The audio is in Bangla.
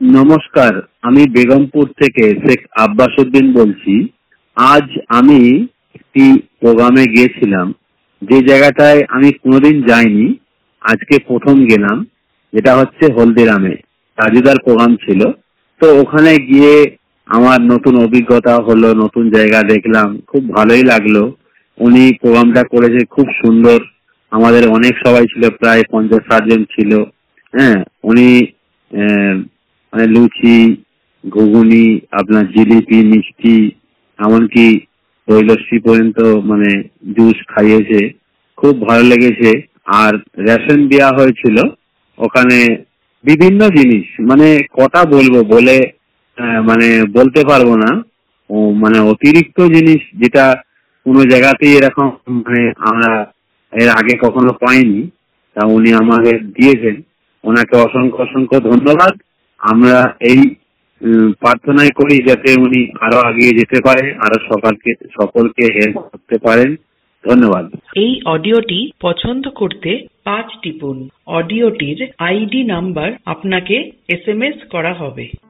নমস্কার, আমি বেগমপুর থেকে শেখ আব্বাস উদ্দিন বলছি। আজ আমি একটি প্রোগ্রামে গিয়েছিলাম, যে জায়গাটায় আমি কোনোদিন যাইনি, আজকে প্রথম গেলাম। যেটা হচ্ছে হলদিরামে রাজুদার প্রোগ্রাম ছিল। তো ওখানে গিয়ে আমার নতুন অভিজ্ঞতা হলো, নতুন জায়গা দেখলাম, খুব ভালোই লাগলো। উনি প্রোগ্রামটা করেছে খুব সুন্দর। আমাদের অনেক সবাই ছিল, প্রায় 50-60 জন ছিল। হ্যাঁ, উনি মানে লুচি, ঘুগনি, আপনার জিলিপি, মিষ্টি, এমনকি দই লস্যি পর্যন্ত, মানে জুস খাইয়েছে। খুব ভালো লেগেছে। আর রেশন দেওয়া হয়েছিল ওখানে, বিভিন্ন জিনিস, মানে কটা বলবো, বলে মানে বলতে পারবো না। ও মানে অতিরিক্ত জিনিস, যেটা কোনো জায়গাতেই এরকম মানে আমরা এর আগে কখনো পাইনি। তা উনি আমাদের দিয়েছেন, ওনাকে অসংখ্য অসংখ্য ধন্যবাদ। আমরা এই প্রার্থনাই করি যাতে উনি আরো এগিয়ে যেতে পারে, আরো সকলকে হেল্প করতে পারেন। ধন্যবাদ। এই অডিওটি পছন্দ করতে 5 টিপুন। অডিওটির আইডি নাম্বার আপনাকে SMS করা হবে।